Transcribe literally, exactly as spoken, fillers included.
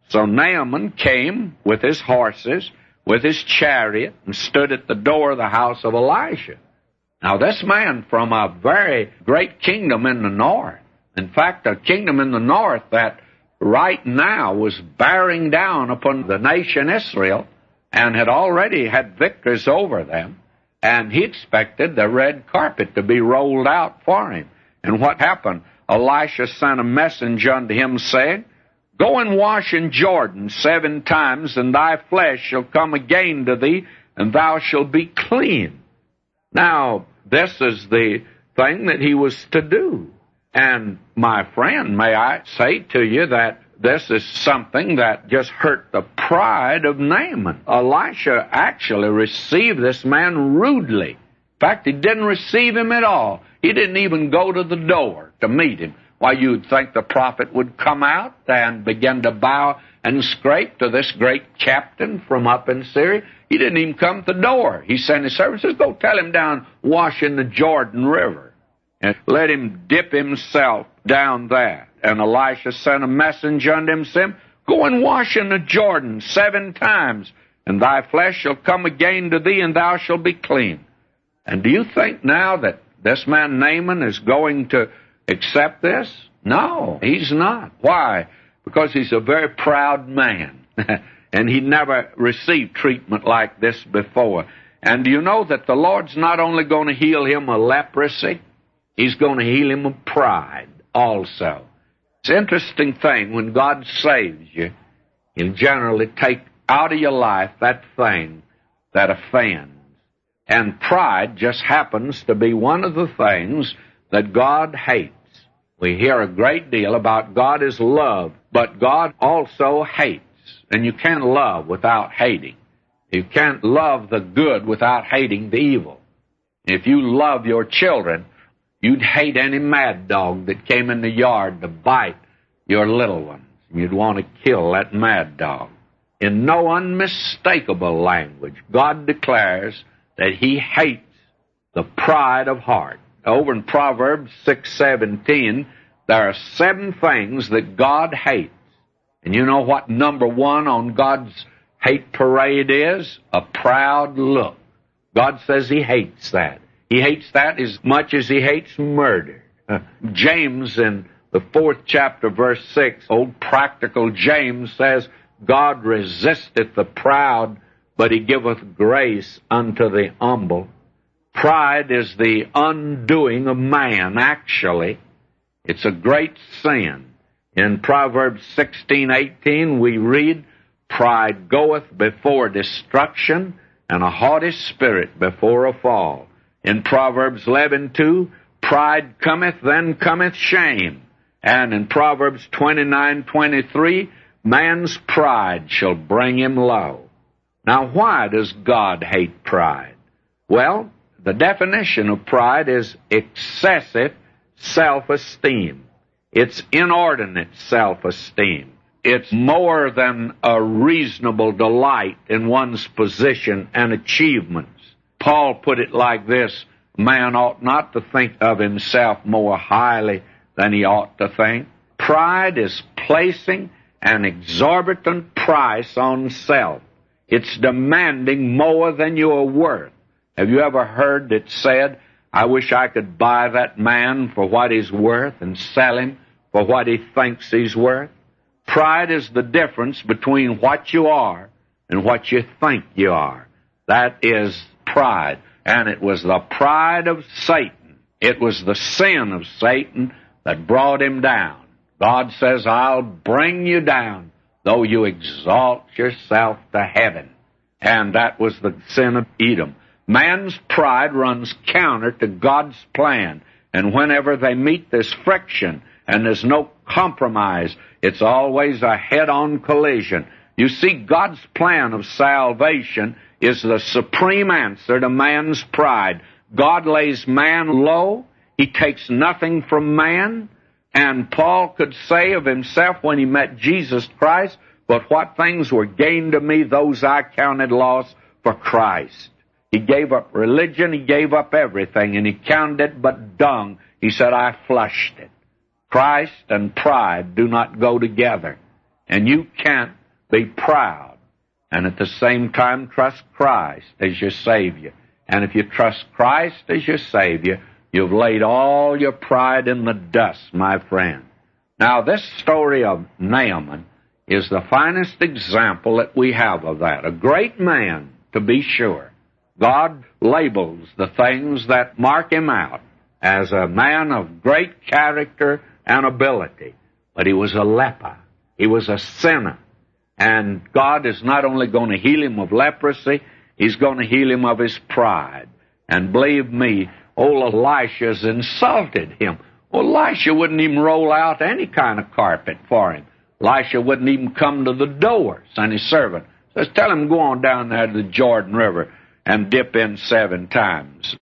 So Naaman came with his horses, with his chariot, and stood at the door of the house of Elisha. Now, this man from a very great kingdom in the north, in fact, a kingdom in the north that right now was bearing down upon the nation Israel and had already had victories over them, and he expected the red carpet to be rolled out for him. And what happened? Elisha sent a messenger unto him, saying, Go and wash in Jordan seven times, and thy flesh shall come again to thee, and thou shalt be clean. Now, this is the thing that he was to do. And, my friend, may I say to you that this is something that just hurt the pride of Naaman. Elisha actually received this man rudely. In fact, he didn't receive him at all. He didn't even go to the door to meet him. Why, you'd think the prophet would come out and begin to bow and scrape to this great captain from up in Syria. He didn't even come to the door. He sent his servants, says, Go tell him down, wash in the Jordan River, and let him dip himself down there. And Elisha sent a messenger unto him, saying, Go and wash in the Jordan seven times, and thy flesh shall come again to thee, and thou shalt be clean. And do you think now that this man Naaman is going to accept this? No, he's not. Why? Because he's a very proud man, and he never received treatment like this before. And do you know that the Lord's not only going to heal him of leprosy, he's going to heal him of pride also. It's an interesting thing. When God saves you, he'll generally take out of your life that thing that offends. And pride just happens to be one of the things that God hates. We hear a great deal about God is love, but God also hates. And you can't love without hating. You can't love the good without hating the evil. If you love your children, you'd hate any mad dog that came in the yard to bite your little ones. You'd want to kill that mad dog. In no unmistakable language, God declares that he hates the pride of heart. Over in Proverbs six seventeen, there are seven things that God hates. And you know what number one on God's hate parade is? A proud look. God says he hates that. He hates that as much as he hates murder. Uh, James, in the fourth chapter, verse six, old practical James says, God resisteth the proud, but he giveth grace unto the humble. Pride is the undoing of man, actually. It's a great sin. In Proverbs sixteen eighteen, we read, Pride goeth before destruction, and a haughty spirit before a fall. In Proverbs eleven two, pride cometh, then cometh shame. And in Proverbs twenty-nine twenty-three, man's pride shall bring him low. Now, why does God hate pride? Well, the definition of pride is excessive self-esteem. It's inordinate self-esteem. It's more than a reasonable delight in one's position and achievements. Paul put it like this, man ought not to think of himself more highly than he ought to think. Pride is placing an exorbitant price on self. It's demanding more than you are worth. Have you ever heard it said, I wish I could buy that man for what he's worth and sell him for what he thinks he's worth? Pride is the difference between what you are and what you think you are. That is pride. And it was the pride of Satan. It was the sin of Satan that brought him down. God says, I'll bring you down, though you exalt yourself to heaven. And that was the sin of Edom. Man's pride runs counter to God's plan. And whenever they meet this friction and there's no compromise, it's always a head-on collision. You see, God's plan of salvation is the supreme answer to man's pride. God lays man low. He takes nothing from man. And Paul could say of himself when he met Jesus Christ, but what things were gained to me, those I counted loss for Christ. He gave up religion, he gave up everything, and he counted it but dung. He said, I flushed it. Christ and pride do not go together. And you can't be proud and at the same time trust Christ as your Savior. And if you trust Christ as your Savior, you've laid all your pride in the dust, my friend. Now, this story of Naaman is the finest example that we have of that. A great man, to be sure. God labels the things that mark him out as a man of great character and ability. But he was a leper. He was a sinner. And God is not only going to heal him of leprosy, He's going to heal him of his pride. And believe me, old Elisha's insulted him. Well, Elisha wouldn't even roll out any kind of carpet for him. Elisha wouldn't even come to the door, send his servant. Says, tell him go on down there to the Jordan River and dip in seven times.